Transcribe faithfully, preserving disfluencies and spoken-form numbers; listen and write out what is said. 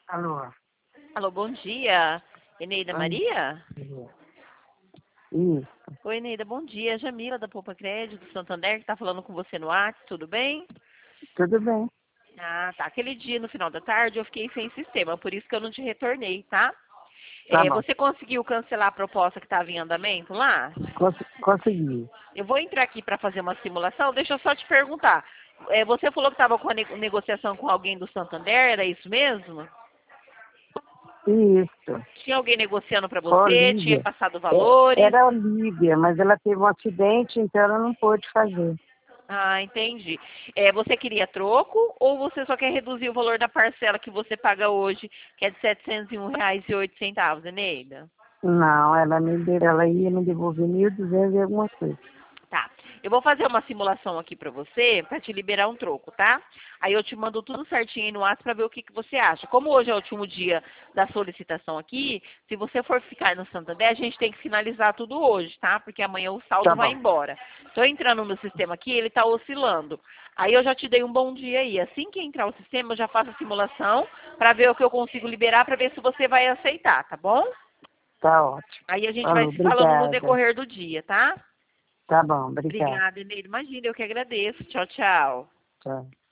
Alô? Alô, bom dia. Eneida Bom Maria? dia. Isso, Oi, Eneida, bom dia. Jamila, da Poupa Crédito, do Santander, que está falando com você no WhatsApp, tudo bem? tudo bem. Ah, tá. Aquele dia, no final da tarde, eu fiquei sem sistema, por isso que eu não te retornei, tá? Tá É, bom. você conseguiu cancelar a proposta que estava em andamento lá? Cons consegui. Eu vou entrar aqui para fazer uma simulação. Deixa eu só te perguntar. É, você falou que estava com a ne- negociação com alguém do Santander, era isso mesmo? Isso. Tinha alguém negociando para você? Tinha Olívia. passado É, valores? era a Olívia, mas ela teve um acidente, então ela não pôde fazer. Ah, entendi. É, você queria troco ou você só quer reduzir o valor da parcela que você paga hoje, que é de setecentos e um reais e oito centavos, Eneida? Não, ela, me, de- ela ia me devolver mil e duzentos e alguma coisa. Tá. Eu vou fazer uma simulação aqui pra você, pra te liberar um troco, tá? Aí eu te mando tudo certinho aí no WhatsApp pra ver o que, que você acha. Como hoje é o último dia da solicitação aqui, se você for ficar no Santander, a gente tem que finalizar tudo hoje, tá? Porque amanhã o saldo Tá vai bom. embora. Tô entrando no sistema aqui, ele tá oscilando. Aí eu já te dei um bom dia aí. Assim que entrar o sistema, eu já faço a simulação pra ver o que eu consigo liberar, pra ver se você vai aceitar, tá bom? Tá ótimo. Aí a gente vai Falou, se falando no obrigada. decorrer do dia, tá? Tá bom, obrigada. Obrigada, Eneida. Imagina, eu que agradeço. Tchau, tchau. Tchau.